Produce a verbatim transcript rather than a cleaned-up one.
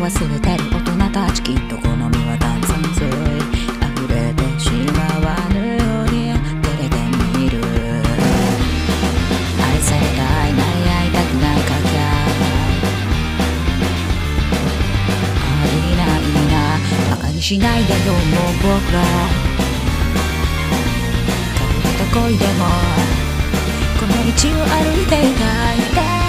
忘れてる大人たちきっと好みは炭酸水溢れてしまわぬように照れてみる愛されたいなり合いたくないかきゃあいいないいな馬鹿にしないでよもう僕らどんなとこいでもこの道を歩いていたい